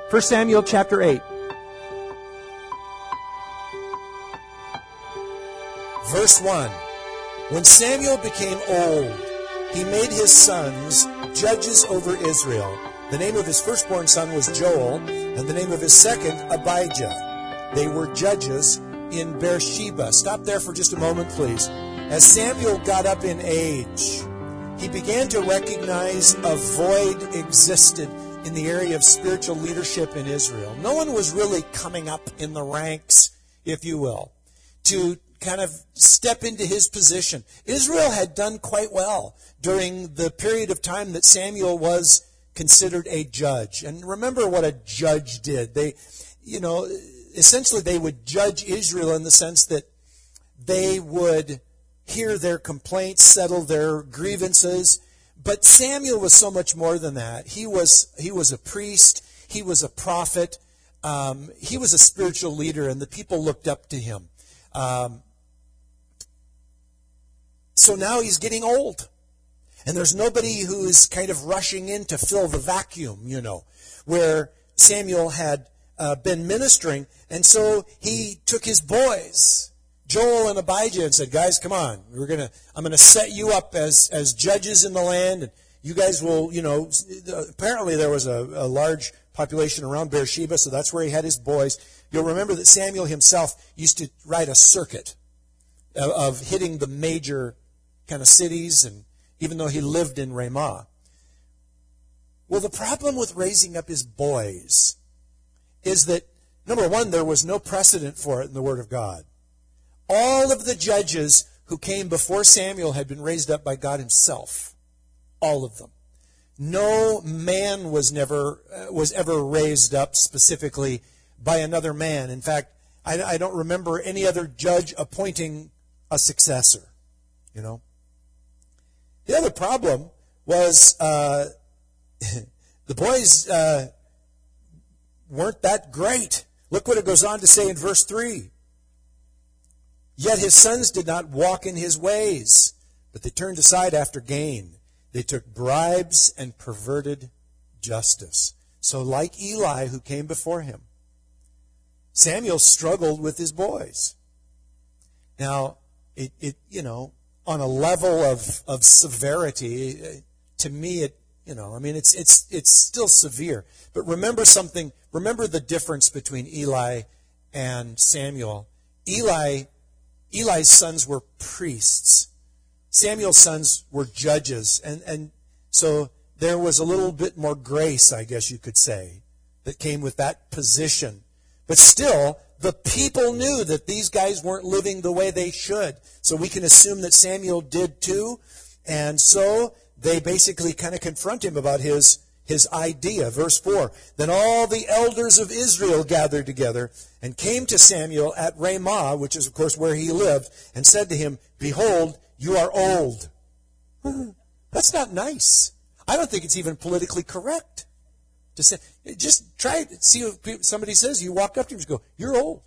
1 Samuel chapter 8. Verse 1. When Samuel became old, he made his sons judges over Israel. The name of his firstborn son was Joel, and the name of his second, Abijah. They were judges in Beersheba. Stop there for just a moment, please. As Samuel got up in age, he began to recognize a void existed in the area of spiritual leadership in Israel. No one was really coming up in the ranks, if you will, to kind of step into his position. Israel had done quite well during the period of time that Samuel was considered a judge. And remember what a judge did. Essentially they would judge Israel in the sense that they would hear their complaints, settle their grievances. But Samuel was so much more than that. He was a priest. He was a prophet. He was a spiritual leader, and the people looked up to him. So now he's getting old. And there's nobody who is kind of rushing in to fill the vacuum, where Samuel had been ministering. And so he took his boys, Joel and Abijah, and said, guys, come on. I'm going to set you up as judges in the land. And you guys will, apparently there was a large population around Beersheba, so that's where he had his boys. You'll remember that Samuel himself used to ride a circuit of hitting the major kind of cities, and even though he lived in Ramah. Well, the problem with raising up his boys is that, number one, there was no precedent for it in the Word of God. All of the judges who came before Samuel had been raised up by God himself. All of them. No man was ever raised up specifically by another man. In fact, I don't remember any other judge appointing a successor. The other problem was the boys weren't that great. Look what it goes on to say in verse 3. Yet his sons did not walk in his ways, but they turned aside after gain. They took bribes and perverted justice. So like Eli, who came before him, Samuel struggled with his boys. Now, on a level of severity, to me, it's still severe. But remember something. Remember the difference between Eli and Samuel. Eli's sons were priests. Samuel's sons were judges. And so there was a little bit more grace, I guess you could say, that came with that position. But still, the people knew that these guys weren't living the way they should. So we can assume that Samuel did too. And so they basically kind of confront him about his idea. Verse 4, then all the elders of Israel gathered together and came to Samuel at Ramah, which is, of course, where he lived, and said to him, behold, you are old. That's not nice. I don't think it's even politically correct to say. Just try it. See if somebody says, you walk up to him and go, you're old.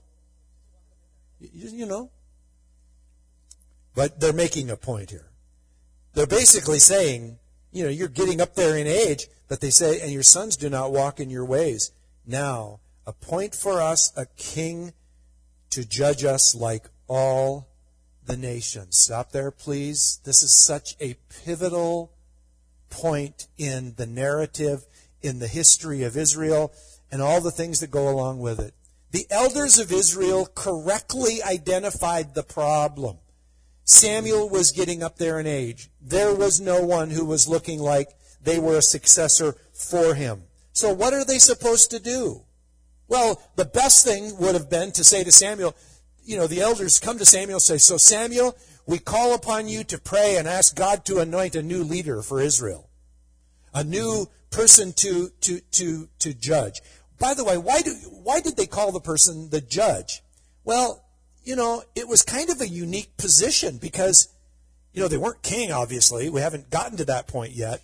But they're making a point here. They're basically saying, you're getting up there in age, but they say, and your sons do not walk in your ways. Now, appoint for us a king to judge us like all the nations. Stop there, please. This is such a pivotal point in the narrative, in the history of Israel, and all the things that go along with it. The elders of Israel correctly identified the problem. Samuel was getting up there in age. There was no one who was looking like they were a successor for him. So what are they supposed to do? Well, the best thing would have been to say to Samuel, the elders come to Samuel and say, so Samuel, we call upon you to pray and ask God to anoint a new leader for Israel. A new person to judge. By the way, why did they call the person the judge? Well, it was kind of a unique position because, they weren't king, obviously. We haven't gotten to that point yet.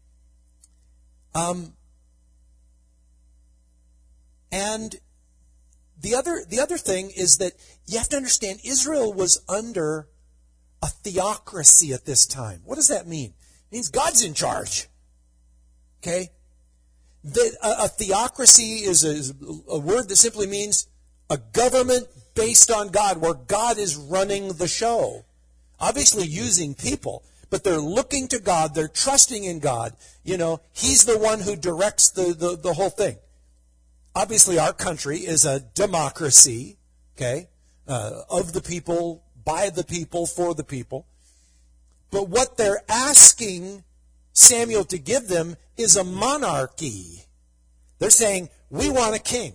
And the other thing is that you have to understand Israel was under a theocracy at this time. What does that mean? It means God's in charge. Okay? A theocracy is a word that simply means a government based on God, where God is running the show. Obviously using people, but they're looking to God, they're trusting in God. He's the one who directs the whole thing. Obviously our country is a democracy, okay, of the people, by the people, for the people. But what they're asking Samuel to give them is a monarchy. They're saying, we want a king.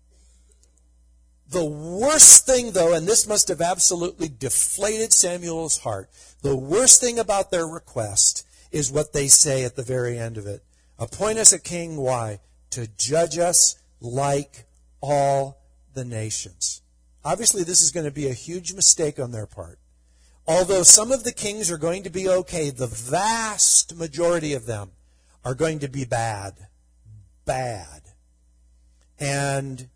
The worst thing, though, and this must have absolutely deflated Samuel's heart, the worst thing about their request is what they say at the very end of it. Appoint us a king, why? To judge us like all the nations. Obviously, this is going to be a huge mistake on their part. Although some of the kings are going to be okay, the vast majority of them are going to be bad. Bad. And,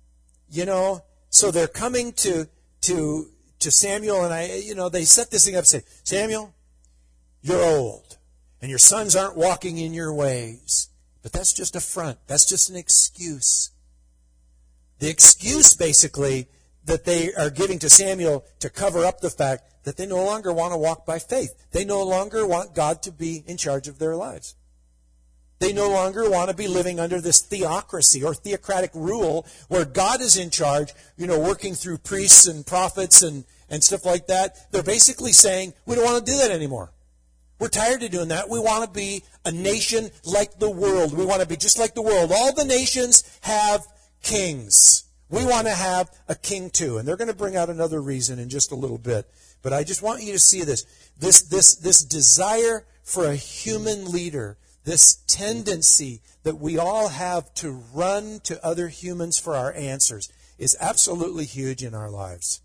so they're coming to Samuel, and they set this thing up and say, Samuel, you're old, and your sons aren't walking in your ways. But that's just a front. That's just an excuse. The excuse, basically, that they are giving to Samuel to cover up the fact that they no longer want to walk by faith. They no longer want God to be in charge of their lives. They no longer want to be living under this theocracy or theocratic rule where God is in charge, working through priests and prophets and stuff like that. They're basically saying, we don't want to do that anymore. We're tired of doing that. We want to be a nation like the world. We want to be just like the world. All the nations have kings. We want to have a king too. And they're going to bring out another reason in just a little bit. But I just want you to see this. This desire for a human leader, this tendency that we all have to run to other humans for our answers is absolutely huge in our lives.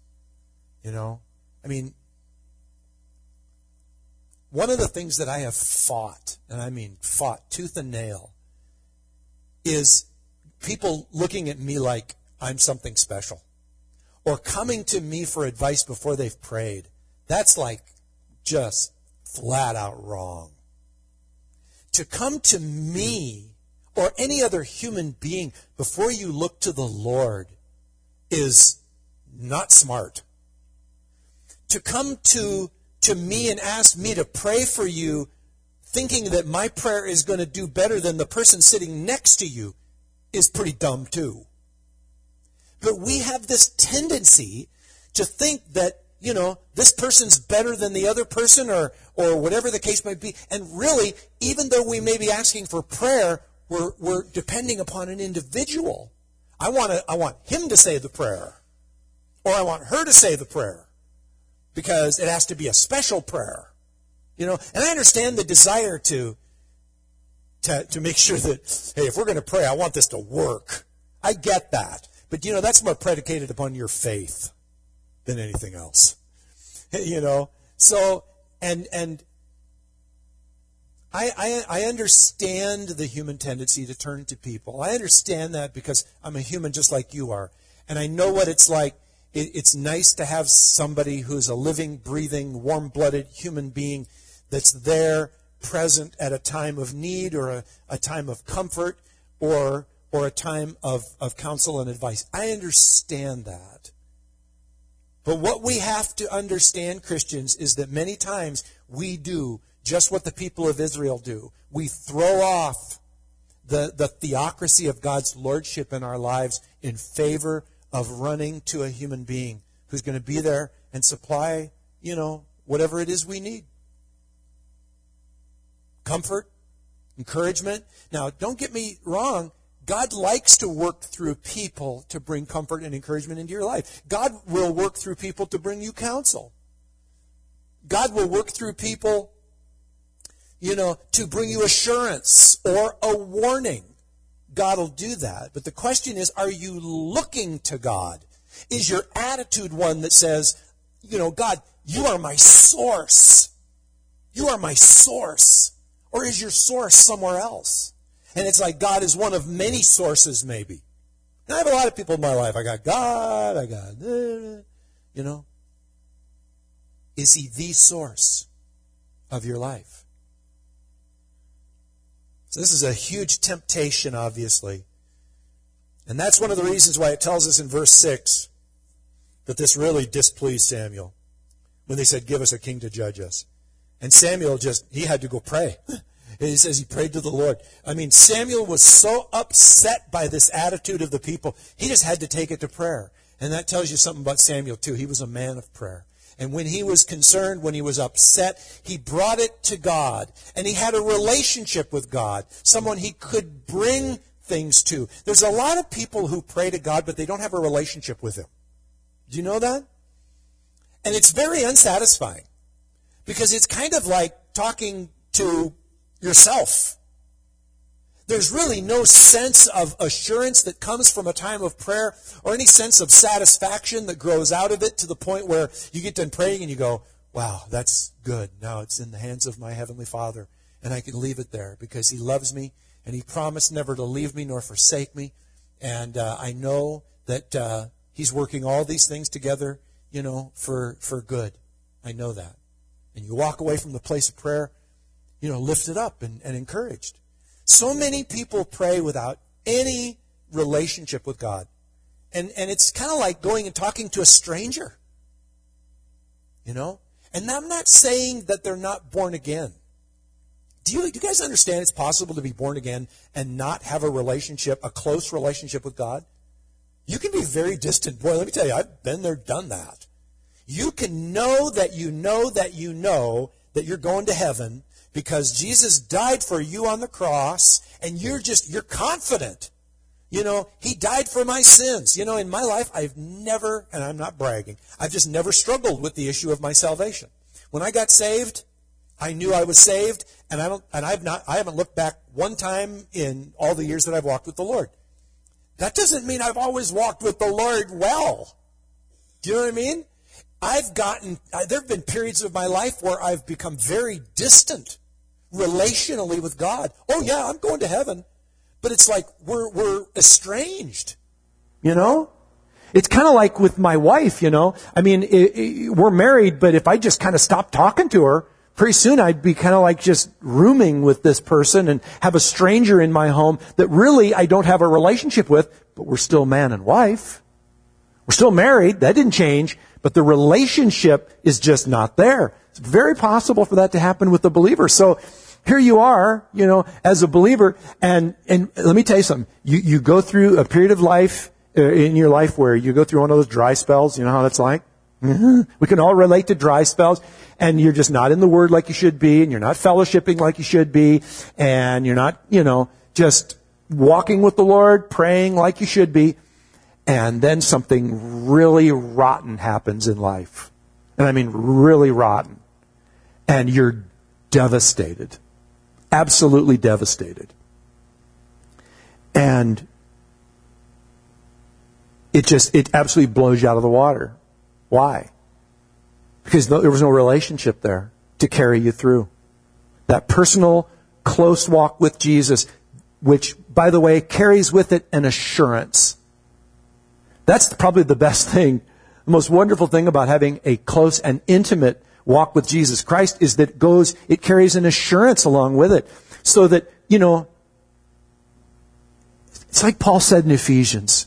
One of the things that I have fought, and I mean fought tooth and nail, is people looking at me like I'm something special, or coming to me for advice before they've prayed. That's like just flat out wrong. To come to me or any other human being before you look to the Lord is not smart. To come to me and ask me to pray for you thinking that my prayer is going to do better than the person sitting next to you is pretty dumb too. But we have this tendency to think that, this person's better than the other person or whatever the case might be. And really, even though we may be asking for prayer, we're depending upon an individual. I want him to say the prayer, or I want her to say the prayer, because it has to be a special prayer. And I understand the desire to make sure that, hey, if we're going to pray, I want this to work. I get that. But, that's more predicated upon your faith than anything else. So, and I understand the human tendency to turn to people. I understand that because I'm a human just like you are. And I know what it's like. It's nice to have somebody who's a living, breathing, warm-blooded human being that's there, present at a time of need or a time of comfort or a time of counsel and advice. I understand that. But what we have to understand, Christians, is that many times we do just what the people of Israel do. We throw off the theocracy of God's lordship in our lives in favor of running to a human being who's going to be there and supply, whatever it is we need. Comfort, encouragement. Now, don't get me wrong. God likes to work through people to bring comfort and encouragement into your life. God will work through people to bring you counsel. God will work through people, to bring you assurance or a warning. God will do that. But the question is, are you looking to God? Is your attitude one that says, God, you are my source. You are my source. Or is your source somewhere else? And it's like God is one of many sources, maybe. And I have a lot of people in my life. I got God, I got, Is he the source of your life? So this is a huge temptation, obviously. And that's one of the reasons why it tells us in verse 6 that this really displeased Samuel when they said, give us a king to judge us. And Samuel he had to go pray. He says he prayed to the Lord. I mean, Samuel was so upset by this attitude of the people, he just had to take it to prayer. And that tells you something about Samuel, too. He was a man of prayer. And when he was concerned, when he was upset, he brought it to God. And he had a relationship with God, someone he could bring things to. There's a lot of people who pray to God, but they don't have a relationship with Him. Do you know that? And it's very unsatisfying, because it's kind of like talking to yourself. There's really no sense of assurance that comes from a time of prayer, or any sense of satisfaction that grows out of it, to the point where you get done praying and you go, wow, that's good. Now it's in the hands of my Heavenly Father, and I can leave it there because He loves me, and He promised never to leave me nor forsake me. And I know that He's working all these things together, for good. I know that. And you walk away from the place of prayer, lifted up and encouraged. So many people pray without any relationship with God. And it's kind of like going and talking to a stranger. And I'm not saying that they're not born again. Do you guys understand it's possible to be born again and not have a close relationship with God? You can be very distant. Boy, let me tell you, I've been there, done that. You can know that you know that you know that you're going to heaven because Jesus died for you on the cross, and you're confident. He died for my sins. In my life, I've never, and I'm not bragging, I've just never struggled with the issue of my salvation. When I got saved, I knew I was saved, and I haven't looked back one time in all the years that I've walked with the Lord. That doesn't mean I've always walked with the Lord well. Do you know what I mean? There have been periods of my life where I've become very distant relationally with God. Oh yeah, I'm going to heaven. But it's like we're estranged. It's kind of like with my wife, I mean, we're married, but if I just kind of stopped talking to her, pretty soon I'd be kind of like just rooming with this person and have a stranger in my home that really I don't have a relationship with, but we're still man and wife. We're still married. That didn't change, but the relationship is just not there. It's very possible for that to happen with a believer. So here you are, as a believer, and let me tell you something. You go through a period of life in your life where you go through one of those dry spells. You know how that's like? Mm-hmm. We can all relate to dry spells, and you're just not in the Word like you should be, and you're not fellowshipping like you should be, and you're not, just walking with the Lord, praying like you should be, and then something really rotten happens in life. And I mean really rotten. And you're devastated. Absolutely devastated. And it absolutely blows you out of the water. Why? Because there was no relationship there to carry you through. That personal, close walk with Jesus, which, by the way, carries with it an assurance. That's probably the best thing, the most wonderful thing about having a close and intimate walk with Jesus Christ is that it carries an assurance along with it. So that, it's like Paul said in Ephesians.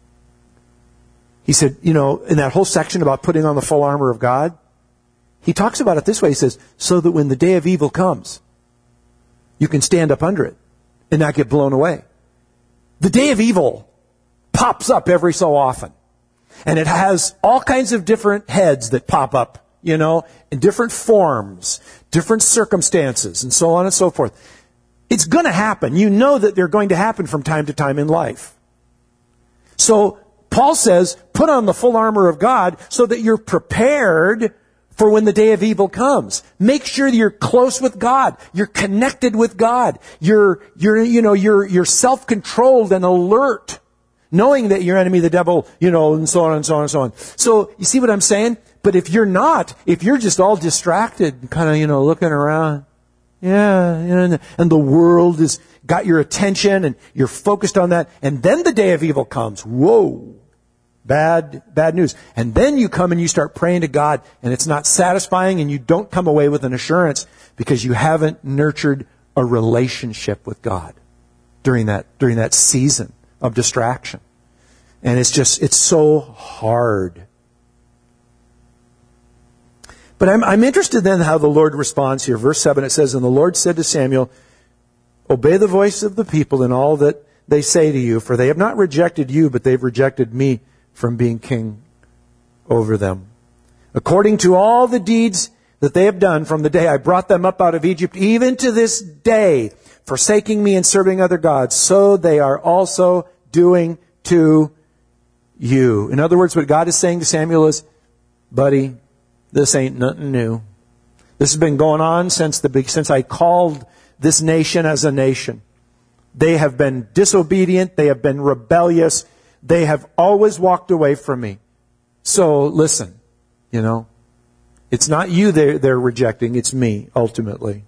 He said, in that whole section about putting on the full armor of God, he talks about it this way. He says, so that when the day of evil comes, you can stand up under it and not get blown away. The day of evil pops up every so often. And it has all kinds of different heads that pop up, in different forms, different circumstances, and so on and so forth. It's going to happen. You know that they're going to happen from time to time in life. So Paul says, put on the full armor of God so that you're prepared for when the day of evil comes. Make sure that you're close with God. You're connected with God. You're self-controlled and alert, knowing that your enemy, the devil, and so on and so on and so on. So you see what I'm saying? But if you're just all distracted, kind of, looking around, and the world has got your attention and you're focused on that, and then the day of evil comes. Whoa. Bad news. And then you come and you start praying to God, and it's not satisfying, and you don't come away with an assurance because you haven't nurtured a relationship with God during that season of distraction. And it's so hard. But I'm interested then how the Lord responds here. Verse 7, it says, "And the Lord said to Samuel, obey the voice of the people in all that they say to you, for they have not rejected you, but they've rejected me from being king over them. According to all the deeds that they have done from the day I brought them up out of Egypt, even to this day, forsaking me and serving other gods, so they are also doing to you." In other words, what God is saying to Samuel is, buddy, this ain't nothing new. This has been going on since I called this nation as a nation. They have been disobedient. They have been rebellious. They have always walked away from me. So listen, it's not you they're rejecting. It's me, ultimately.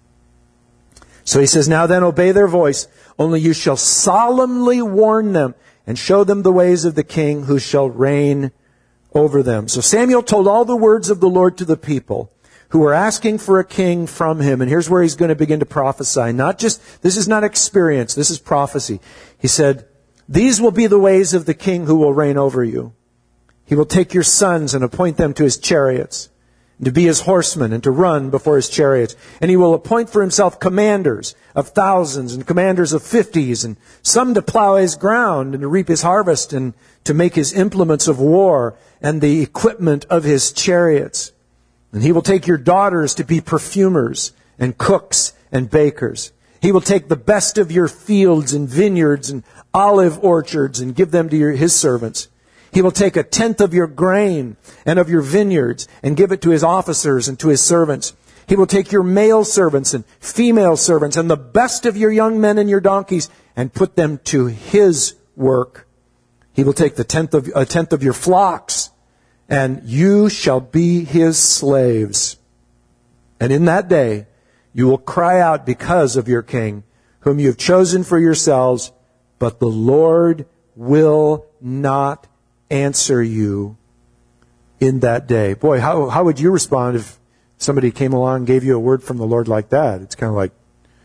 So he says, "Now then, obey their voice. Only you shall solemnly warn them and show them the ways of the king who shall reign over them." So Samuel told all the words of the Lord to the people who were asking for a king from him. And here's where he's going to begin to prophesy. This is not experience, this is prophecy. He said, "These will be the ways of the king who will reign over you. He will take your sons and appoint them to his chariots, and to be his horsemen, and to run before his chariots. And he will appoint for himself commanders of thousands and commanders of 50s, and some to plow his ground and to reap his harvest, and to make his implements of war and the equipment of his chariots. And he will take your daughters to be perfumers and cooks and bakers. He will take the best of your fields and vineyards and olive orchards and give them to his servants. He will take 1/10 of your grain and of your vineyards and give it to his officers and to his servants. He will take your male servants and female servants and the best of your young men and your donkeys and put them to his work. He will take a tenth of your flocks, and you shall be his slaves. And in that day you will cry out because of your king, whom you have chosen for yourselves, but the Lord will not answer you in that day." Boy, how would you respond if somebody came along and gave you a word from the Lord like that? It's kind of like,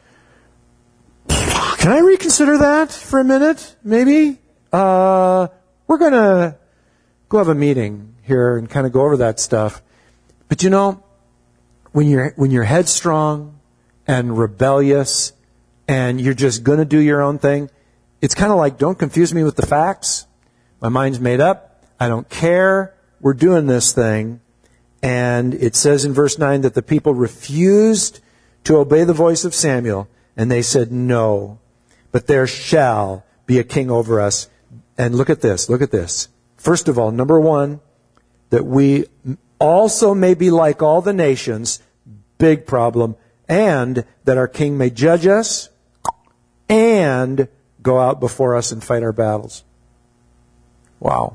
can I reconsider that for a minute? Maybe? We're going to go have a meeting here and kind of go over that stuff. But when you're headstrong and rebellious and you're just going to do your own thing, it's kind of like, don't confuse me with the facts. My mind's made up. I don't care. We're doing this thing. And it says in verse 9 that the people refused to obey the voice of Samuel. And they said, "No, but there shall be a king over us." And look at this. First of all, number one, that we also may be like all the nations, big problem, and that our king may judge us and go out before us and fight our battles. Wow.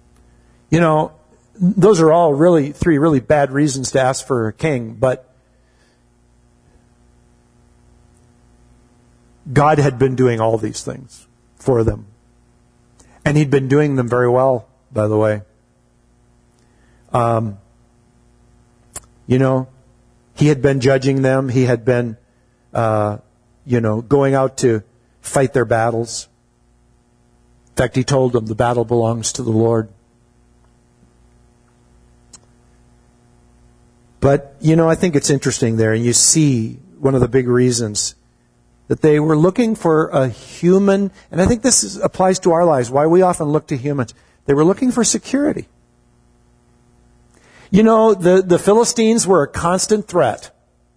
Those are all three really bad reasons to ask for a king, but God had been doing all these things for them. And he'd been doing them very well, by the way. He had been judging them. He had been, going out to fight their battles. In fact, he told them the battle belongs to the Lord. But, I think it's interesting there, and you see one of the big reasons that they were looking for a human, and I think this applies to our lives, why we often look to humans. They were looking for security. The Philistines were a constant threat.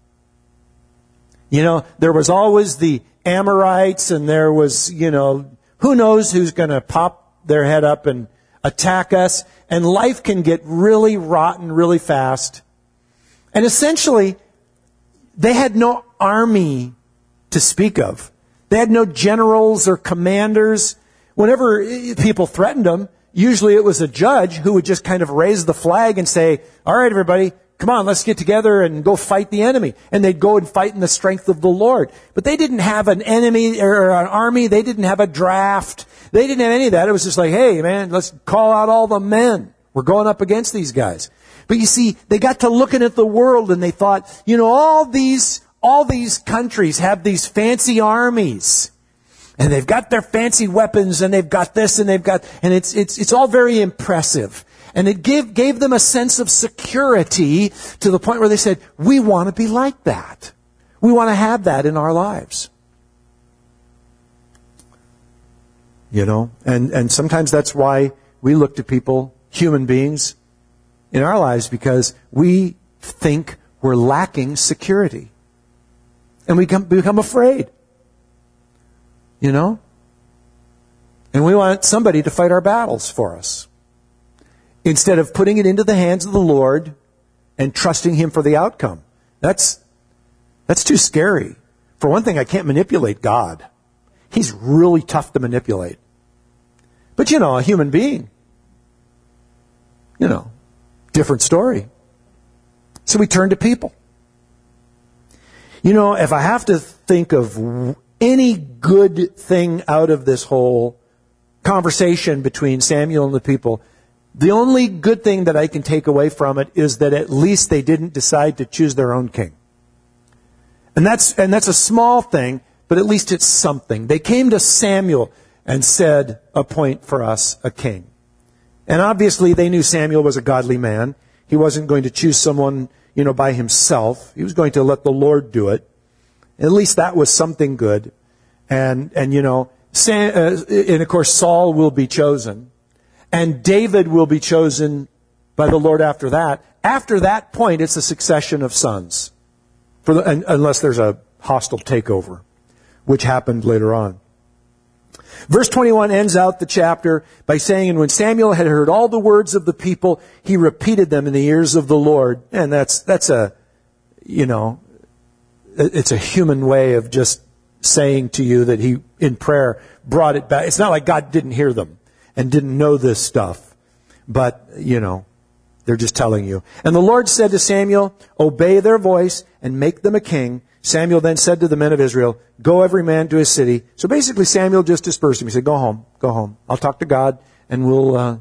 There was always the Amorites, and there was, who knows who's going to pop their head up and attack us. And life can get really rotten really fast. And essentially, they had no army to speak of. They had no generals or commanders. Whenever people threatened them, usually it was a judge who would just kind of raise the flag and say, "All right, everybody, come on, let's get together and go fight the enemy." And they'd go and fight in the strength of the Lord. But they didn't have an enemy or an army. They didn't have a draft. They didn't have any of that. It was just like, "Hey, man, let's call out all the men. We're going up against these guys." But you see, they got to looking at the world and they thought, all these all these countries have these fancy armies. And they've got their fancy weapons, and they've got this, and it's all very impressive. And it gave them a sense of security to the point where they said, we want to be like that. We want to have that in our lives. You know, and sometimes that's why we look to people, human beings, in our lives, because we think we're lacking security. And we become afraid. You know? And we want somebody to fight our battles for us. Instead of putting it into the hands of the Lord and trusting Him for the outcome. That's too scary. For one thing, I can't manipulate God. He's really tough to manipulate. But you know, a human being, you know, different story. So we turn to people. You know, if I have to think of any good thing out of this whole conversation between Samuel and the people, the only good thing that I can take away from it is that at least they didn't decide to choose their own king. And that's a small thing, but at least it's something. They came to Samuel and said, appoint for us a king. And obviously they knew Samuel was a godly man. He wasn't going to choose someone, you know, by himself. He was going to let the Lord do it. At least that was something good. And you know, and of course Saul will be chosen. And David will be chosen by the Lord after that. After that point, it's a succession of sons. Unless there's a hostile takeover, which happened later on. Verse 21 ends out the chapter by saying, and when Samuel had heard all the words of the people, he repeated them in the ears of the Lord. And that's a, you know, it's a human way of just saying to you that he, in prayer, brought it back. It's not like God didn't hear them and didn't know this stuff. But, you know, they're just telling you. And the Lord said to Samuel, obey their voice and make them a king. Samuel then said to the men of Israel, go every man to his city. So basically Samuel just dispersed him. He said, go home. I'll talk to God and we'll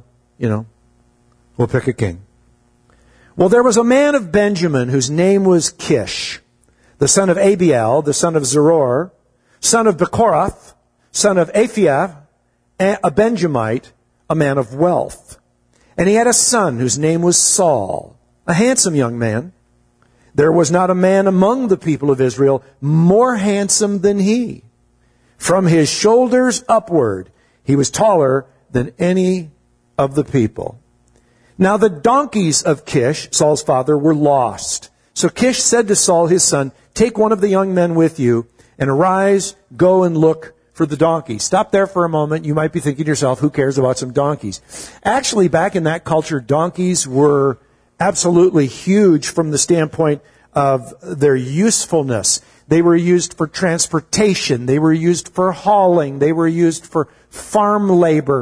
pick a king. Well, there was a man of Benjamin whose name was Kish, the son of Abiel, the son of Zeror, son of Bechorath, son of Aphiah, a Benjamite, a man of wealth. And he had a son whose name was Saul, a handsome young man. There was not a man among the people of Israel more handsome than he. From his shoulders upward, he was taller than any of the people. Now the donkeys of Kish, Saul's father, were lost. So Kish said to Saul, his son, take one of the young men with you and arise, go and look for the donkeys. Stop there for a moment. You might be thinking to yourself, who cares about some donkeys? Actually, back in that culture, donkeys were absolutely huge from the standpoint of their usefulness. They were used for transportation. They were used for hauling. They were used for farm labor.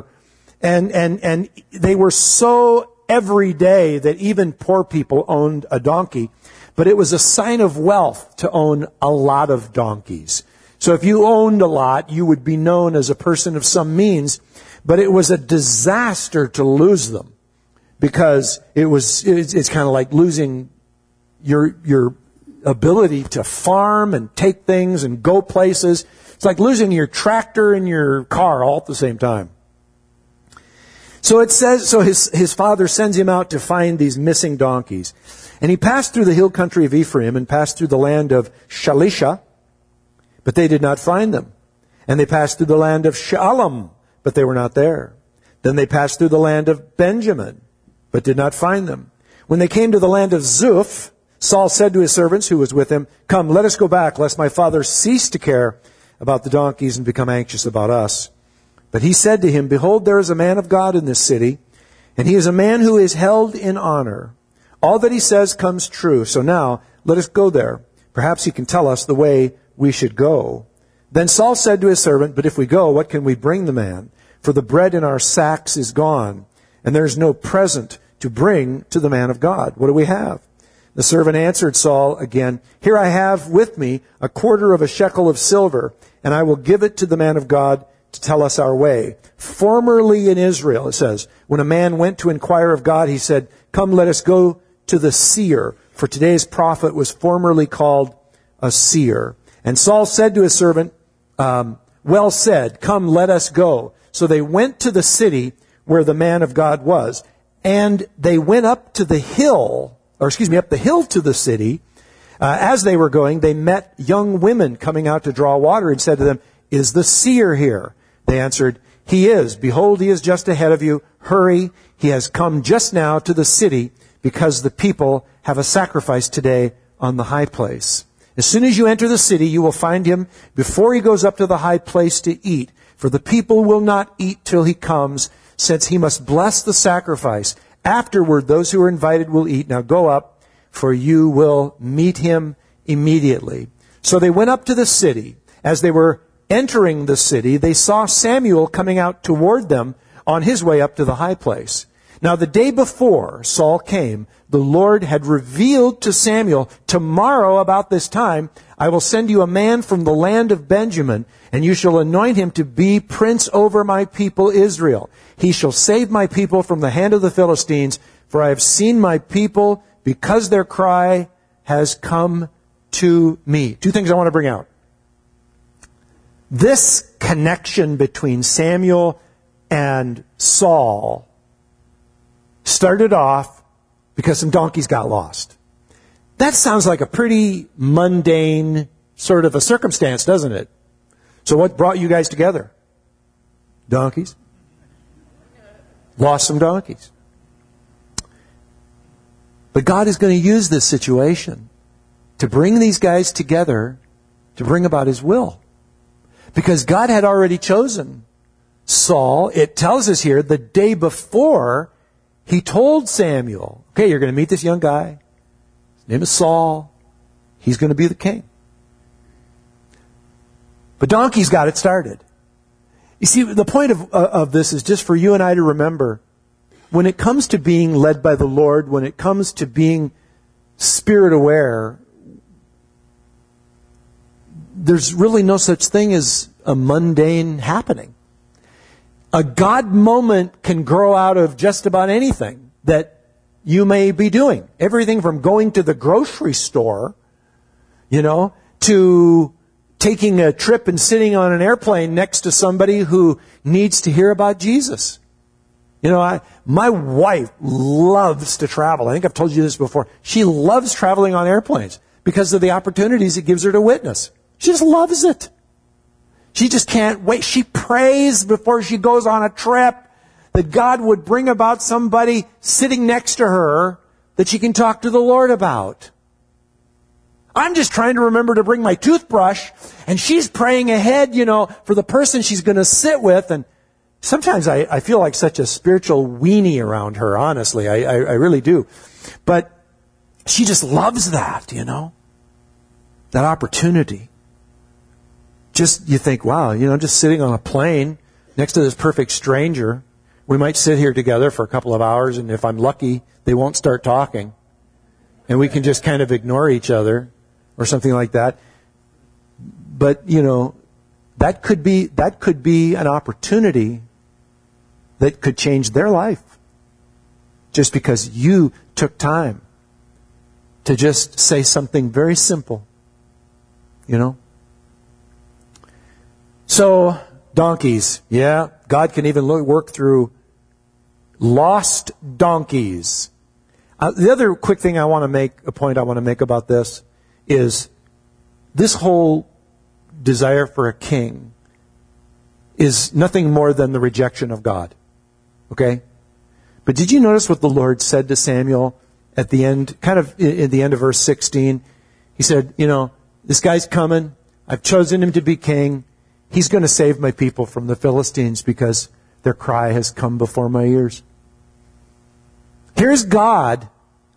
And they were so everyday that even poor people owned a donkey. But it was a sign of wealth to own a lot of donkeys. So if you owned a lot, you would be known as a person of some means. But it was a disaster to lose them. Because it's kind of like losing your ability to farm and take things and go places. It's like losing your tractor and your car all at the same time. So it says, so his father sends him out to find these missing donkeys. And he passed through the hill country of Ephraim and passed through the land of Shalisha, but they did not find them. And they passed through the land of Shalom, but they were not there. Then they passed through the land of Benjamin, but did not find them. When they came to the land of Zuph, Saul said to his servants who was with him, come, let us go back, lest my father cease to care about the donkeys and become anxious about us. But he said to him, behold, there is a man of God in this city, and he is a man who is held in honor. All that he says comes true. So now, let us go there. Perhaps he can tell us the way we should go. Then Saul said to his servant, but if we go, what can we bring the man? For the bread in our sacks is gone, and there is no present to bring to the man of God. What do we have? The servant answered Saul again, here I have with me a quarter of a shekel of silver, and I will give it to the man of God to tell us our way. Formerly in Israel, it says, when a man went to inquire of God, he said, come, let us go to the seer, for today's prophet was formerly called a seer. And Saul said to his servant, well said, come, let us go. So they went to the city where the man of God was. And they went up the hill to the city. As they were going, they met young women coming out to draw water and said to them, is the seer here? They answered, he is. Behold, he is just ahead of you. Hurry, he has come just now to the city because the people have a sacrifice today on the high place. As soon as you enter the city, you will find him before he goes up to the high place to eat. For the people will not eat till he comes, since he must bless the sacrifice. Afterward, those who are invited will eat. Now go up, for you will meet him immediately. So they went up to the city. As they were entering the city, they saw Samuel coming out toward them on his way up to the high place. Now the day before Saul came, the Lord had revealed to Samuel, tomorrow about this time, I will send you a man from the land of Benjamin, and you shall anoint him to be prince over my people Israel. He shall save my people from the hand of the Philistines, for I have seen my people because their cry has come to me. Two things I want to bring out. This connection between Samuel and Saul started off because some donkeys got lost. That sounds like a pretty mundane sort of a circumstance, doesn't it? So what brought you guys together? Donkeys. Lost some donkeys. But God is going to use this situation to bring these guys together to bring about his will. Because God had already chosen Saul. It tells us here the day before he told Samuel, okay, you're going to meet this young guy. His name is Saul. He's going to be the king. But donkeys got it started. You see, the point of this is just for you and I to remember, when it comes to being led by the Lord, when it comes to being spirit aware, there's really no such thing as a mundane happening. A God moment can grow out of just about anything that you may be doing. Everything from going to the grocery store, to taking a trip and sitting on an airplane next to somebody who needs to hear about Jesus. My wife loves to travel. I think I've told you this before. She loves traveling on airplanes because of the opportunities it gives her to witness. She just loves it. She just can't wait. She prays before she goes on a trip that God would bring about somebody sitting next to her that she can talk to the Lord about. I'm just trying to remember to bring my toothbrush, and she's praying ahead, for the person she's going to sit with. And sometimes I feel like such a spiritual weenie around her, honestly. I really do. But she just loves that, that opportunity. Just, you think, wow, just sitting on a plane next to this perfect stranger. We might sit here together for a couple of hours, and if I'm lucky, they won't start talking. And we can just kind of ignore each other or something like that. But, that could be an opportunity that could change their life. Just because you took time to just say something very simple, So, donkeys. Yeah, God can even work through lost donkeys. The other quick thing a point I want to make about this is this whole desire for a king is nothing more than the rejection of God. Okay? But did you notice what the Lord said to Samuel at the end, kind of in the end of verse 16? He said, this guy's coming. I've chosen him to be king. He's going to save my people from the Philistines because their cry has come before my ears. Here's God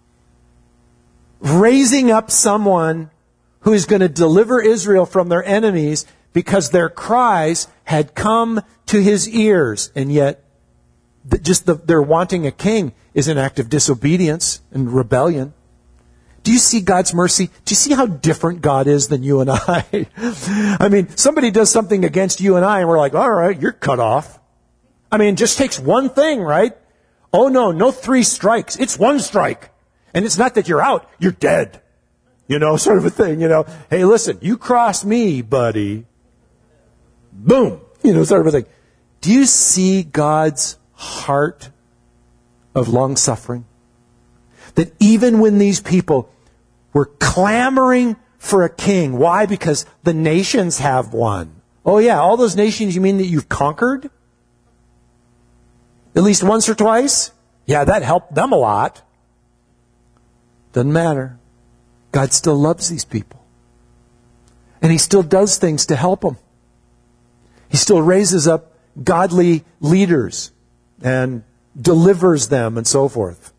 raising up someone who is going to deliver Israel from their enemies because their cries had come to his ears. And yet, their wanting a king is an act of disobedience and rebellion. Do you see God's mercy? Do you see how different God is than you and I? I mean, somebody does something against you and I, and we're like, all right, you're cut off. I mean, it just takes one thing, right? Oh no 3 strikes. It's 1 strike. And it's not that you're out, you're dead. sort of a thing, Hey, listen, you cross me, buddy. Boom, sort of a thing. Do you see God's heart of long-suffering? That even when these people were clamoring for a king, why? Because the nations have one. Oh yeah, all those nations, you mean that you've conquered? At least once or twice? Yeah, that helped them a lot. Doesn't matter. God still loves these people. And He still does things to help them. He still raises up godly leaders and delivers them and so forth.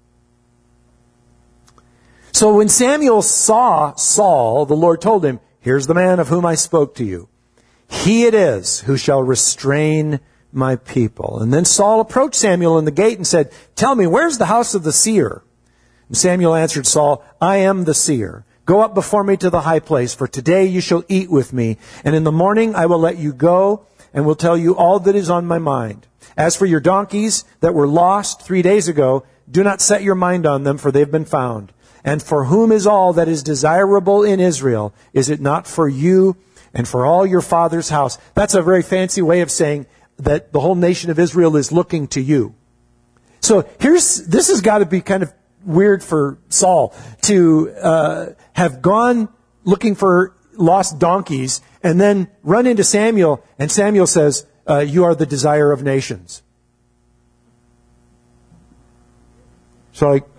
So when Samuel saw Saul, the Lord told him, here's the man of whom I spoke to you. He it is who shall restrain my people. And then Saul approached Samuel in the gate and said, tell me, where's the house of the seer? And Samuel answered Saul, I am the seer. Go up before me to the high place, for today you shall eat with me, and in the morning I will let you go, and will tell you all that is on my mind. As for your donkeys that were lost 3 days ago, do not set your mind on them, for they've been found. And for whom is all that is desirable in Israel? Is it not for you and for all your father's house? That's a very fancy way of saying that the whole nation of Israel is looking to you. So this has got to be kind of weird for Saul to have gone looking for lost donkeys and then run into Samuel, and Samuel says, you are the desire of nations. So like,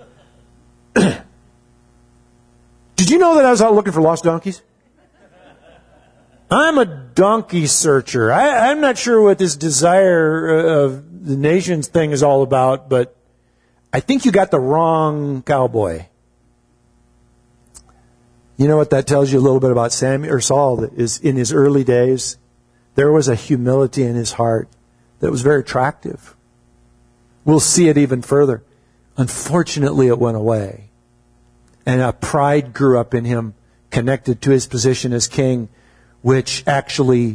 did you know that I was out looking for lost donkeys? I'm a donkey searcher. I'm not sure what this desire of the nations thing is all about, but I think you got the wrong cowboy. You know what that tells you a little bit about Saul? That is, in his early days, there was a humility in his heart that was very attractive. We'll see it even further. Unfortunately, it went away. And a pride grew up in him connected to his position as king, which actually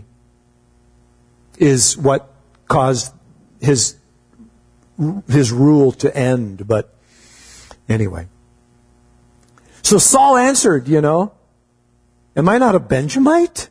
is what caused his rule to end. But anyway. So Saul answered, am I not a Benjamite?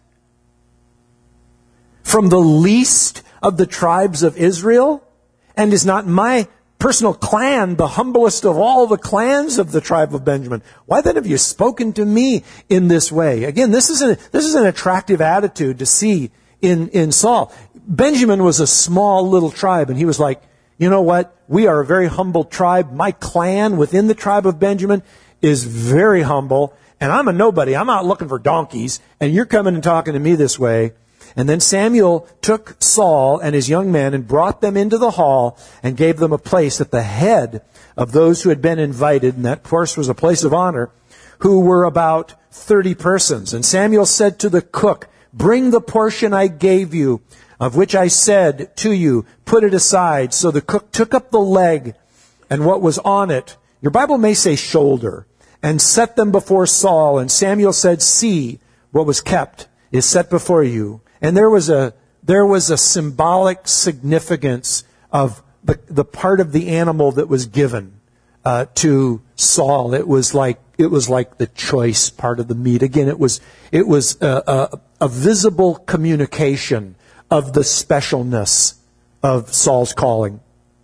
From the least of the tribes of Israel? And is not my personal clan the humblest of all the clans of the tribe of Benjamin? Why then have you spoken to me in this way? Again, this is an attractive attitude to see in Saul. Benjamin was a small little tribe, and he was like, you know what? We are a very humble tribe. My clan within the tribe of Benjamin is very humble, and I'm a nobody. I'm out looking for donkeys, and you're coming and talking to me this way. And then Samuel took Saul and his young men and brought them into the hall and gave them a place at the head of those who had been invited, and that, of course, was a place of honor, who were about 30 persons. And Samuel said to the cook, bring the portion I gave you, of which I said to you, put it aside. So the cook took up the leg and what was on it, your Bible may say shoulder, and set them before Saul. And Samuel said, see, what was kept is set before you. And there was a symbolic significance of the part of the animal that was given to Saul. It was like the choice part of the meat. Again, it was a visible communication of the specialness of Saul's calling.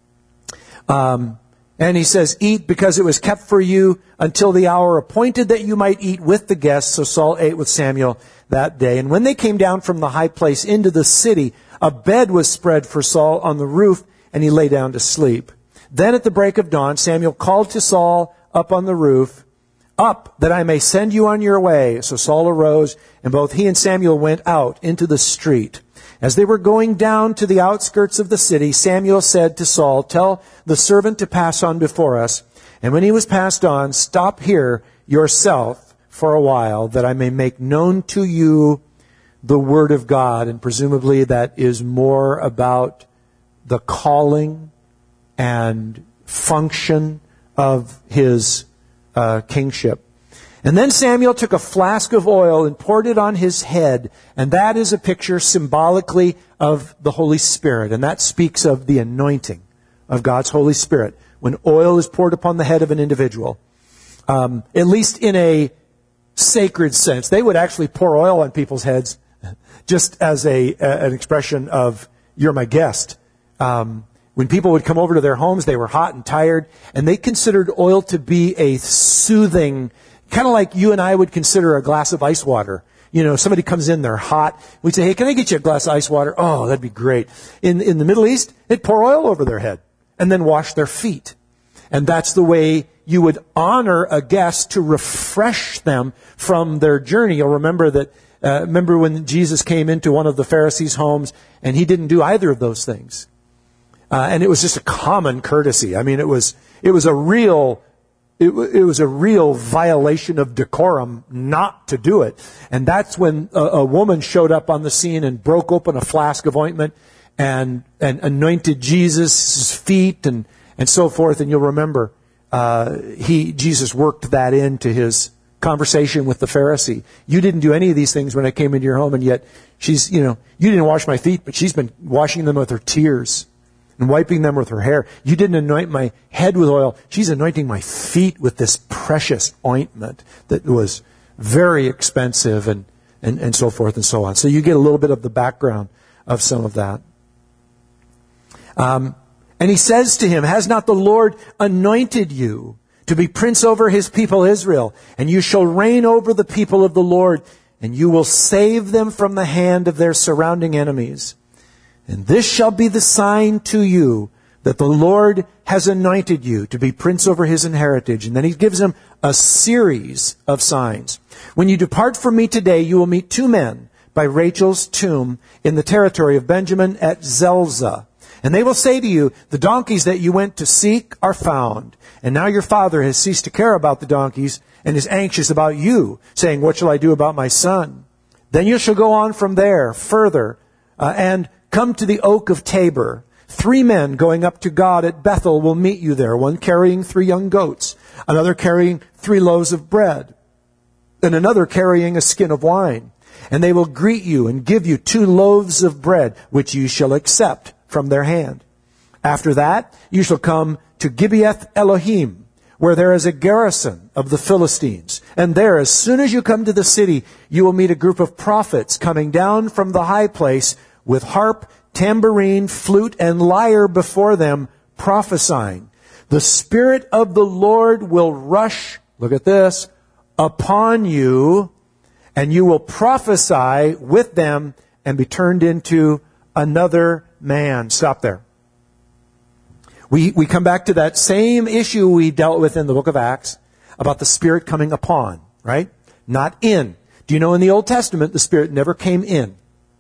And he says, eat, because it was kept for you until the hour appointed that you might eat with the guests. So Saul ate with Samuel that day. And when they came down from the high place into the city, a bed was spread for Saul on the roof, and he lay down to sleep. Then at the break of dawn, Samuel called to Saul up on the roof, up, that I may send you on your way. So Saul arose, and both he and Samuel went out into the street. As they were going down to the outskirts of the city, Samuel said to Saul, tell the servant to pass on before us. And when he was passed on, stop here yourself for a while, that I may make known to you the word of God. And presumably that is more about the calling and function of his kingship. And then Samuel took a flask of oil and poured it on his head. And that is a picture symbolically of the Holy Spirit. And that speaks of the anointing of God's Holy Spirit. When oil is poured upon the head of an individual, at least in a sacred sense. They would actually pour oil on people's heads just as an expression of, you're my guest. When people would come over to their homes, they were hot and tired, and they considered oil to be a soothing, kind of like you and I would consider a glass of ice water. You know, somebody comes in, they're hot. We'd say, hey, can I get you a glass of ice water? Oh, that'd be great. In the Middle East, they'd pour oil over their head and then wash their feet. And that's the way you would honor a guest, to refresh them from their journey. You'll remember that, remember when Jesus came into one of the Pharisees' homes, and he didn't do either of those things. And it was just a common courtesy. I mean, it was a real violation of decorum not to do it. And that's when a woman showed up on the scene and broke open a flask of ointment and anointed Jesus' feet and so forth. And you'll remember, Jesus worked that into his conversation with the Pharisee. You didn't do any of these things when I came into your home, and yet she's, you didn't wash my feet, but she's been washing them with her tears and wiping them with her hair. You didn't anoint my head with oil. She's anointing my feet with this precious ointment that was very expensive, and so forth and so on. So you get a little bit of the background of some of that. And he says to him, has not the Lord anointed you to be prince over his people Israel? And you shall reign over the people of the Lord, and you will save them from the hand of their surrounding enemies. And this shall be the sign to you that the Lord has anointed you to be prince over his inheritance. And then he gives him a series of signs. When you depart from me today, you will meet 2 men by Rachel's tomb in the territory of Benjamin at Zelzah. And they will say to you, the donkeys that you went to seek are found. And now your father has ceased to care about the donkeys and is anxious about you, saying, what shall I do about my son? Then you shall go on from there further and come to the oak of Tabor. 3 men going up to God at Bethel will meet you there, one carrying 3 young goats, another carrying 3 loaves of bread, and another carrying a skin of wine. And they will greet you and give you 2 loaves of bread, which you shall accept from their hand. After that, you shall come to Gibeath Elohim, where there is a garrison of the Philistines. And there, as soon as you come to the city, you will meet a group of prophets coming down from the high place with harp, tambourine, flute, and lyre before them, prophesying. The Spirit of the Lord will rush, look at this, upon you, and you will prophesy with them and be turned into another man. Stop there. We come back to that same issue we dealt with in the book of Acts about the Spirit coming upon, right? Not in. Do you know in the Old Testament the Spirit never came in?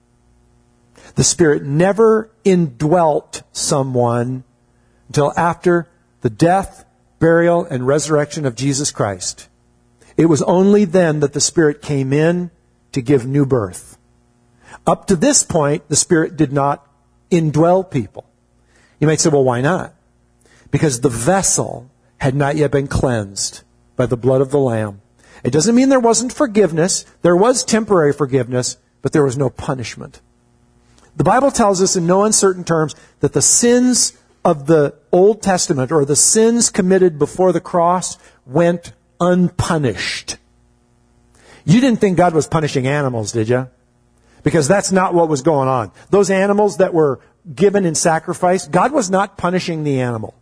The Spirit never indwelt someone until after the death, burial, and resurrection of Jesus Christ. It was only then that the Spirit came in to give new birth. Up to this point, the Spirit did not indwell people. You might say, well, why not? Because the vessel had not yet been cleansed by the blood of the Lamb. It doesn't mean there wasn't forgiveness. There was temporary forgiveness, but there was no punishment. The Bible tells us in no uncertain terms that the sins of the Old Testament, or the sins committed before the cross, went unpunished. You didn't think God was punishing animals, did you? Because that's not what was going on. Those animals that were given in sacrifice, God was not punishing the animal.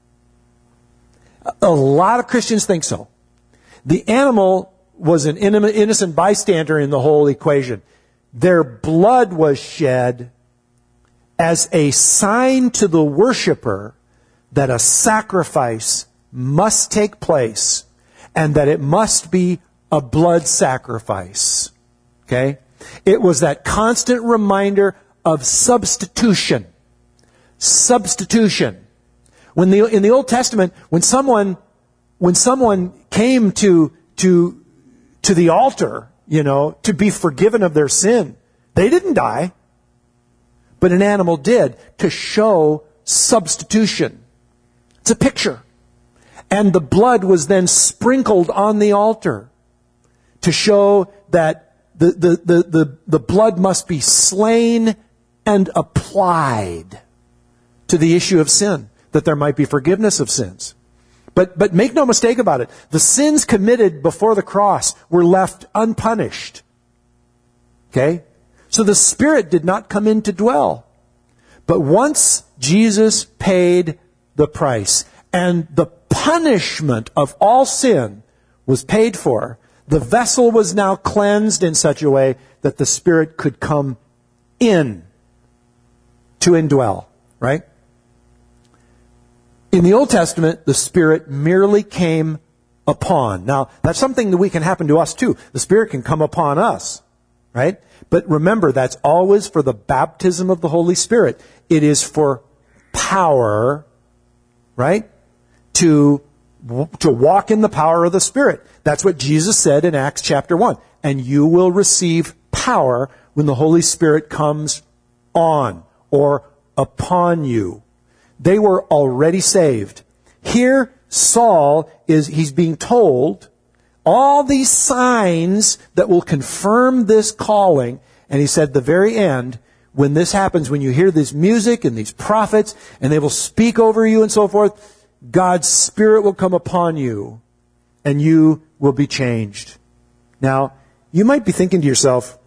A lot of Christians think so. The animal was an innocent bystander in the whole equation. Their blood was shed as a sign to the worshiper that a sacrifice must take place and that it must be a blood sacrifice. Okay? It was that constant reminder of substitution. Substitution. In the Old Testament, when someone came to the altar, to be forgiven of their sin, they didn't die, but an animal did, to show substitution. It's a picture. And the blood was then sprinkled on the altar to show that the blood must be slain and applied to the issue of sin, that there might be forgiveness of sins. But make no mistake about it. The sins committed before the cross were left unpunished. Okay? So the Spirit did not come in to dwell. But once Jesus paid the price and the punishment of all sin was paid for, the vessel was now cleansed in such a way that the Spirit could come in to indwell. Right? In the Old Testament, the Spirit merely came upon. Now, that's something that can happen to us too. The Spirit can come upon us, right? But remember, that's always for the baptism of the Holy Spirit. It is for power, right? To walk in the power of the Spirit. That's what Jesus said in Acts chapter 1. And you will receive power when the Holy Spirit comes on or upon you. They were already saved. Here, Saul he's being told all these signs that will confirm this calling. And he said, the very end, when this happens, when you hear this music and these prophets, and they will speak over you and so forth, God's Spirit will come upon you, and you will be changed. Now, you might be thinking to yourself,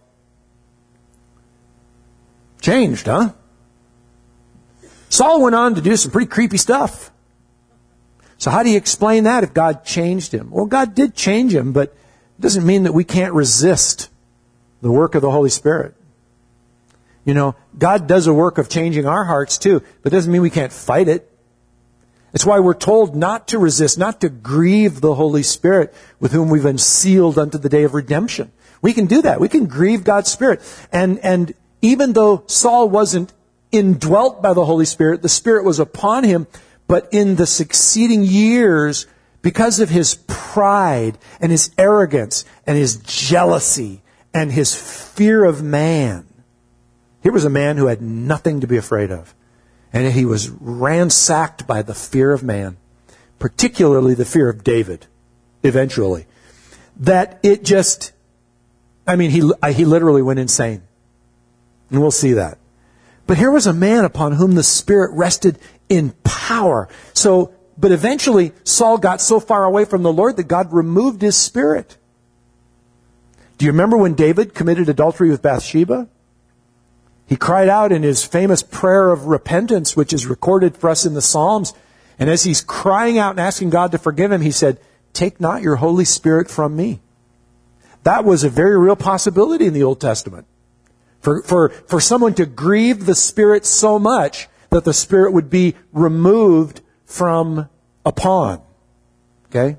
changed, huh? Saul went on to do some pretty creepy stuff. So how do you explain that if God changed him? Well, God did change him, but it doesn't mean that we can't resist the work of the Holy Spirit. You know, God does a work of changing our hearts too, but it doesn't mean we can't fight it. That's why we're told not to resist, not to grieve the Holy Spirit with whom we've been sealed unto the day of redemption. We can do that. We can grieve God's Spirit. And even though Saul wasn't indwelt by the Holy Spirit, the Spirit was upon him, but in the succeeding years, because of his pride and his arrogance and his jealousy and his fear of man, here was a man who had nothing to be afraid of. And he was ransacked by the fear of man, particularly the fear of David, eventually. That it just, he literally went insane. And we'll see that. But here was a man upon whom the Spirit rested in power. But eventually, Saul got so far away from the Lord that God removed his Spirit. Do you remember when David committed adultery with Bathsheba? He cried out in his famous prayer of repentance, which is recorded for us in the Psalms. And as he's crying out and asking God to forgive him, he said, "Take not your Holy Spirit from me." That was a very real possibility in the Old Testament. For someone to grieve the Spirit so much that the Spirit would be removed from upon. Okay?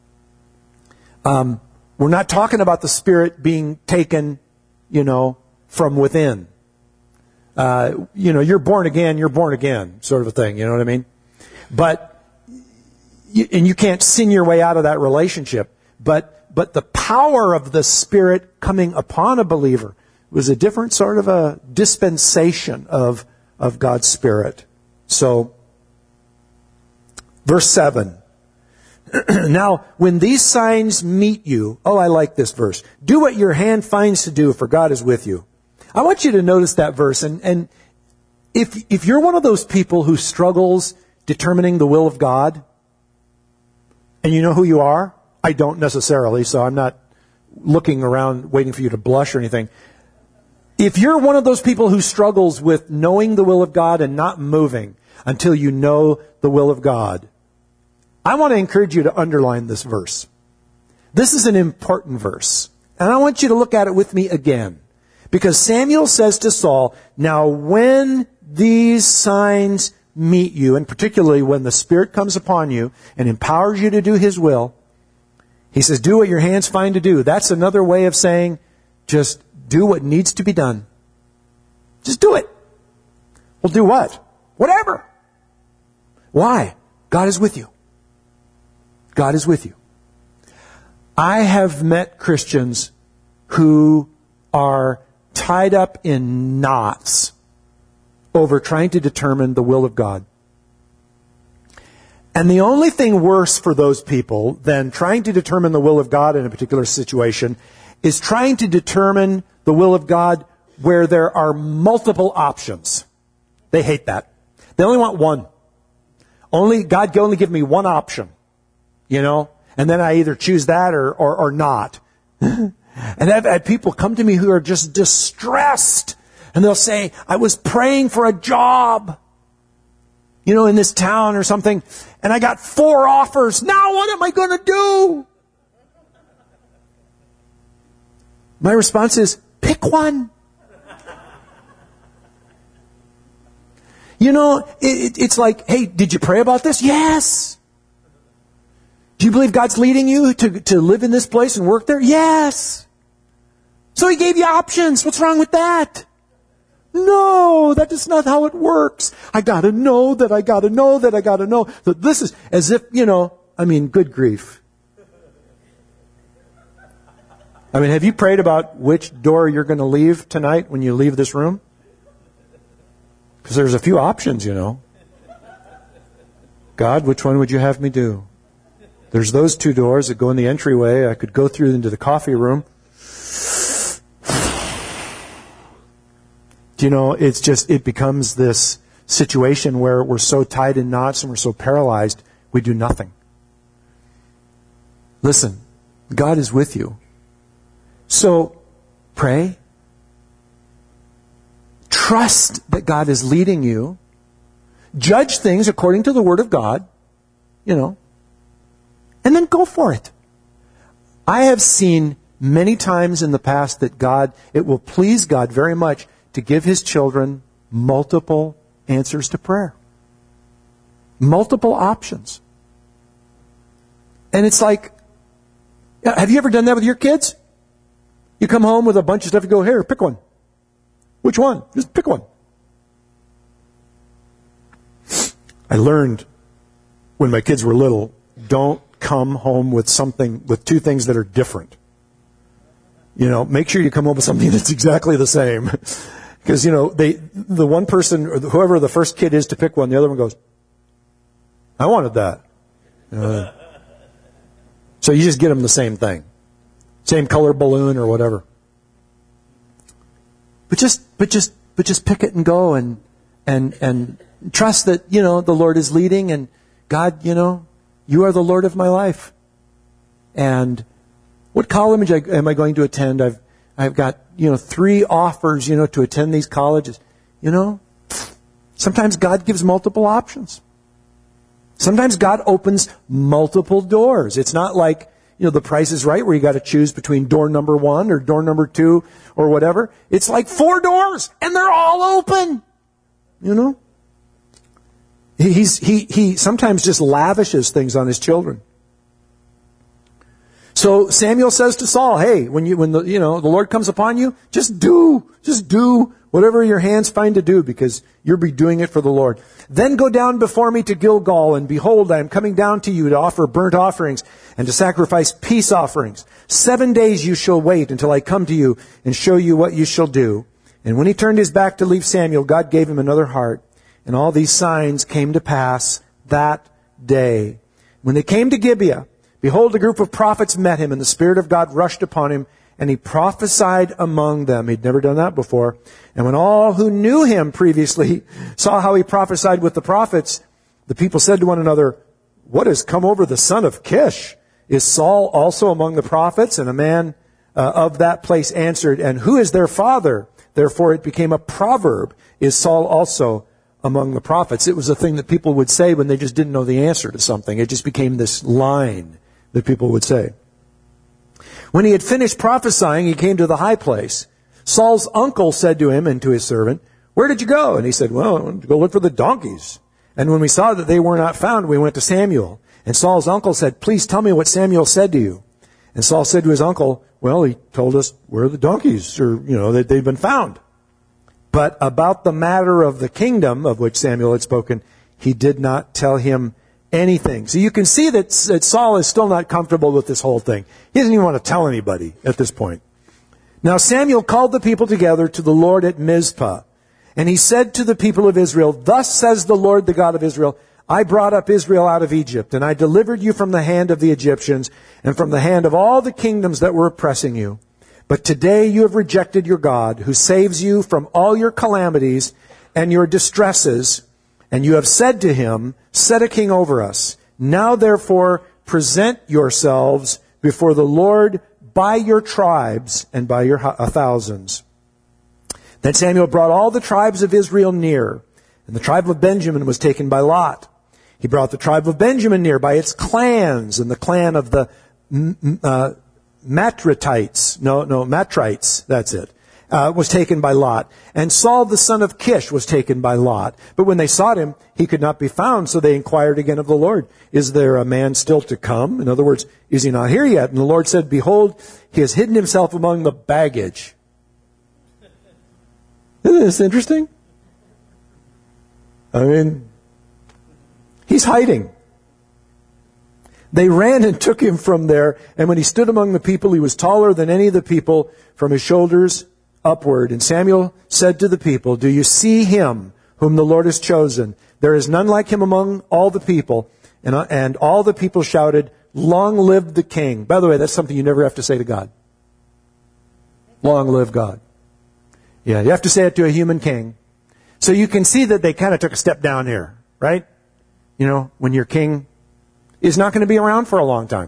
We're not talking about the Spirit being taken, from within. You're born again, sort of a thing, you know what I mean? And you can't sin your way out of that relationship. But the power of the Spirit coming upon a believer was a different sort of a dispensation of God's Spirit. So, verse 7. Now, when these signs meet you, I like this verse. Do what your hand finds to do, for God is with you. I want you to notice that verse. And if you're one of those people who struggles determining the will of God, and you know who you are, I don't necessarily, so I'm not looking around waiting for you to blush or anything. If you're one of those people who struggles with knowing the will of God and not moving until you know the will of God, I want to encourage you to underline this verse. This is an important verse. And I want you to look at it with me again. Because Samuel says to Saul, now when these signs meet you, and particularly when the Spirit comes upon you and empowers you to do His will, he says, do what your hands find to do. That's another way of saying, just do what needs to be done. Just do it. Well, do what? Whatever. Why? God is with you. God is with you. I have met Christians who are tied up in knots over trying to determine the will of God. And the only thing worse for those people than trying to determine the will of God in a particular situation is trying to determine the will of God where there are multiple options. They hate that. They only want one. God can only give me one option. And then I either choose that or not. And I've had people come to me who are just distressed. And they'll say, I was praying for a job, in this town or something, and I got 4 offers. Now what am I going to do? My response is, pick one. It's like, hey, did you pray about this? Yes. Do you believe God's leading you to live in this place and work there? Yes. So He gave you options. What's wrong with that? No, that is not how it works. I gotta know that I gotta know that I gotta know. So this is as if, good grief. Have you prayed about which door you're going to leave tonight when you leave this room? Because there's a few options, God, which one would you have me do? There's those 2 doors that go in the entryway. I could go through into the coffee room. It becomes this situation where we're so tied in knots and we're so paralyzed, we do nothing. Listen, God is with you. So, pray. Trust that God is leading you. Judge things according to the Word of God, and then go for it. I have seen many times in the past that it will please God very much to give His children multiple answers to prayer. Multiple options. And it's like, have you ever done that with your kids? You come home with a bunch of stuff, you go, here, pick one. Which one? Just pick one. I learned when my kids were little, don't come home with 2 things that are different. Make sure you come home with something that's exactly the same. Because, the one person, or whoever the first kid is to pick one, the other one goes, I wanted that. So you just get them the same thing. Same color balloon or whatever. But just pick it and go and trust that, the Lord is leading and God, you are the Lord of my life. And what college am I going to attend? I've got, 3 offers, to attend these colleges. Sometimes God gives multiple options. Sometimes God opens multiple doors. It's not like, The Price is Right, where you got to choose between door number 1 or door number 2 or whatever. It's like 4 doors and they're all open. He sometimes just lavishes things on His children. So Samuel says to Saul, hey, when the Lord comes upon you, just do whatever your hands find to do, because you'll be doing it for the Lord. Then go down before me to Gilgal, and behold, I am coming down to you to offer burnt offerings and to sacrifice peace offerings. 7 days you shall wait until I come to you and show you what you shall do. And when he turned his back to leave Samuel, God gave him another heart. And all these signs came to pass that day. When they came to Gibeah, behold, a group of prophets met him, and the Spirit of God rushed upon him, and he prophesied among them. He'd never done that before. And when all who knew him previously saw how he prophesied with the prophets, the people said to one another, what has come over the son of Kish? Is Saul also among the prophets? And a man of that place answered, and who is their father? Therefore it became a proverb, is Saul also among the prophets? It was a thing that people would say when they just didn't know the answer to something. It just became this line that people would say. When he had finished prophesying, he came to the high place. Saul's uncle said to him and to his servant, where did you go? And he said, well, I went to go look for the donkeys. And when we saw that they were not found, we went to Samuel. And Saul's uncle said, please tell me what Samuel said to you. And Saul said to his uncle, well, he told us where the donkeys, or, that they'd been found. But about the matter of the kingdom of which Samuel had spoken, he did not tell him anything. So you can see that Saul is still not comfortable with this whole thing. He doesn't even want to tell anybody at this point. Now Samuel called the people together to the Lord at Mizpah. And he said to the people of Israel, thus says the Lord, the God of Israel, I brought up Israel out of Egypt, and I delivered you from the hand of the Egyptians and from the hand of all the kingdoms that were oppressing you. But today you have rejected your God, who saves you from all your calamities and your distresses. And you have said to him, set a king over us. Now therefore present yourselves before the Lord by your tribes and by your thousands. Then Samuel brought all the tribes of Israel near, and the tribe of Benjamin was taken by lot. He brought the tribe of Benjamin near by its clans, and the clan of the Matrites, that's it, was taken by lot. And Saul the son of Kish was taken by lot. But when they sought him, he could not be found, so they inquired again of the Lord, is there a man still to come? In other words, is he not here yet? And the Lord said, behold, he has hidden himself among the baggage. Isn't this interesting? I mean, he's hiding. They ran and took him from there, and when he stood among the people, he was taller than any of the people from his shoulders upward. And Samuel said to the people, do you see him whom the Lord has chosen? There is none like him among all the people. And all the people shouted, long live the king. By the way, that's something you never have to say to God. Long live God. Yeah, you have to say it to a human king. So you can see that they kind of took a step down here, right? You know, when your king is not going to be around for a long time.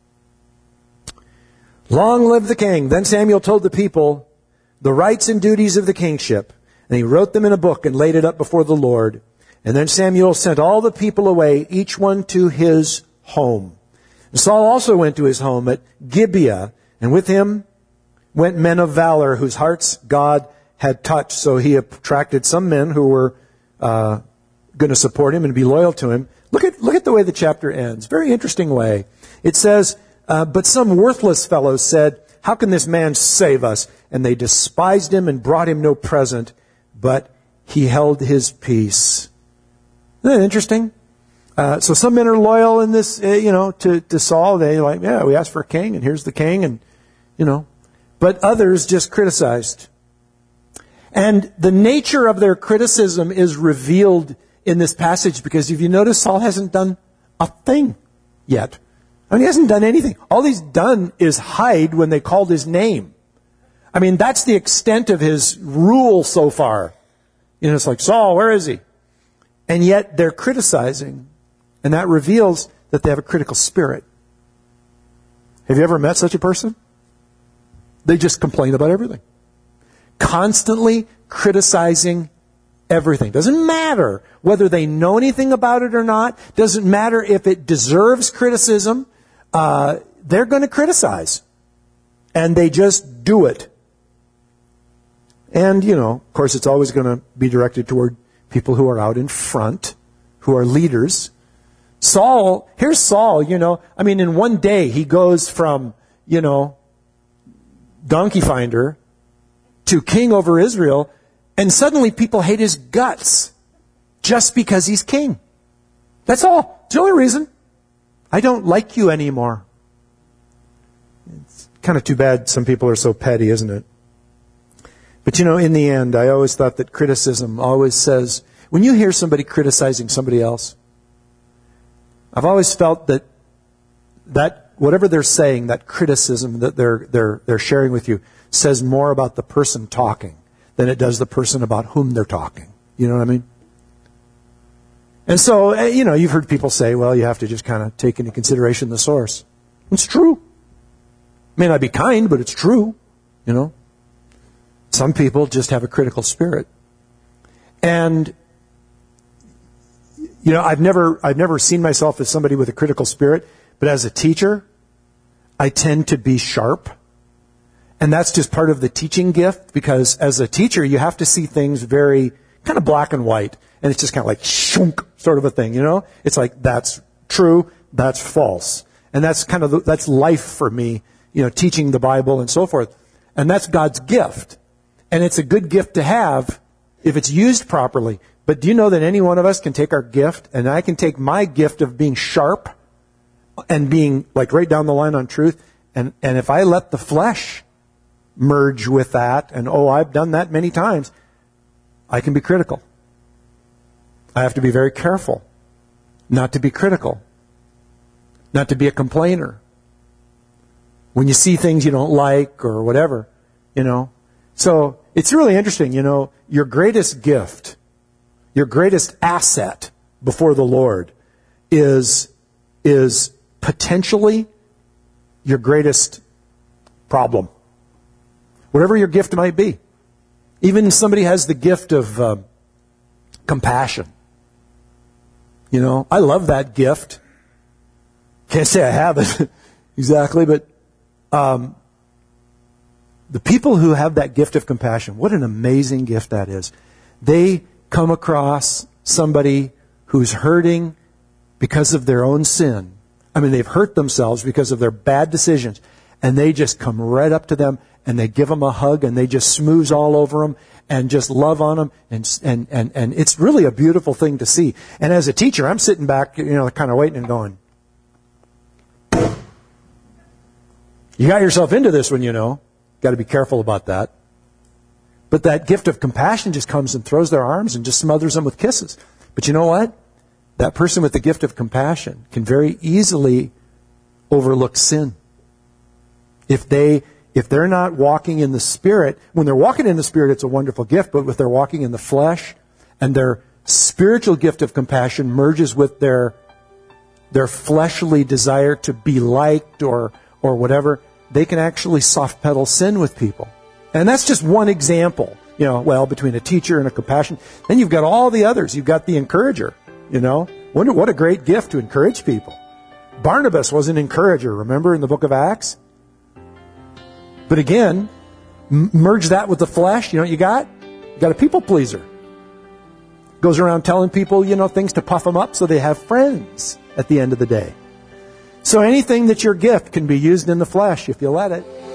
Long live the king. Then Samuel told the people the rights and duties of the kingship, and he wrote them in a book and laid it up before the Lord. And then Samuel sent all the people away, each one to his home. And Saul also went to his home at Gibeah, and with him went men of valor whose hearts God had touched. So he attracted some men who were going to support him and be loyal to him. Look at the way the chapter ends. Very interesting way. It says, but some worthless fellows said, how can this man save us? And they despised him and brought him no present, but he held his peace. Isn't that interesting? So some men are loyal in this, to Saul. They're like, yeah, we asked for a king, and here's the king, and, But others just criticized. And the nature of their criticism is revealed in this passage, because if you notice, Saul hasn't done a thing yet. I mean, he hasn't done anything. All he's done is hide when they called his name. I mean, that's the extent of his rule so far. It's like, Saul, where is he? And yet they're criticizing, and that reveals that they have a critical spirit. Have you ever met such a person? They just complain about everything. Constantly criticizing everything. Doesn't matter whether they know anything about it or not. Doesn't matter if it deserves criticism. They're going to criticize. And they just do it. And, of course, it's always going to be directed toward people who are out in front, who are leaders. Here's Saul, in one day he goes from, donkey finder to king over Israel, and suddenly people hate his guts just because he's king. That's all. It's the only reason. I don't like you anymore. It's kind of too bad some people are so petty, isn't it? But in the end, I always thought that criticism always says, when you hear somebody criticizing somebody else, I've always felt that whatever they're saying, that criticism that they're sharing with you, says more about the person talking than it does the person about whom they're talking. You know what I mean? And so, you've heard people say, well, you have to just kind of take into consideration the source. It's true. It may not be kind, but it's true. Some people just have a critical spirit. And, I've never seen myself as somebody with a critical spirit, but as a teacher, I tend to be sharp. And that's just part of the teaching gift, because as a teacher, you have to see things very kind of black and white. And it's just kind of like shunk sort of a thing, It's like, that's true, that's false. And that's that's life for me, teaching the Bible and so forth. And that's God's gift. And it's a good gift to have if it's used properly. But do you know that any one of us can take our gift, and I can take my gift of being sharp and being like right down the line on truth, and if I let the flesh merge with that, and I've done that many times, I can be critical. I have to be very careful not to be critical, not to be a complainer. When you see things you don't like or whatever, So it's really interesting, your greatest gift, your greatest asset before the Lord is potentially your greatest problem. Whatever your gift might be. Even if somebody has the gift of compassion. You know, I love that gift. Can't say I have it exactly, but the people who have that gift of compassion, what an amazing gift that is. They come across somebody who's hurting because of their own sin. I mean, they've hurt themselves because of their bad decisions. And they just come right up to them and they give them a hug and they just smooze all over them and just love on them. And it's really a beautiful thing to see. And as a teacher, I'm sitting back, you know, kind of waiting and going, you got yourself into this one, you know. Got to be careful about that. But that gift of compassion just comes and throws their arms and just smothers them with kisses. But you know what? That person with the gift of compassion can very easily overlook sin. If they're not walking in the Spirit, when they're walking in the Spirit, it's a wonderful gift, but if they're walking in the flesh and their spiritual gift of compassion merges with their fleshly desire to be liked or whatever, they can actually soft pedal sin with people. And that's just one example, you know, well, between a teacher and a compassion. Then you've got all the others. You've got the encourager, you know. What a great gift to encourage people. Barnabas was an encourager, remember, in the book of Acts? But again, merge that with the flesh, you know what you got? You got a people pleaser. Goes around telling people, you know, things to puff them up so they have friends at the end of the day. So anything that's your gift can be used in the flesh if you let it.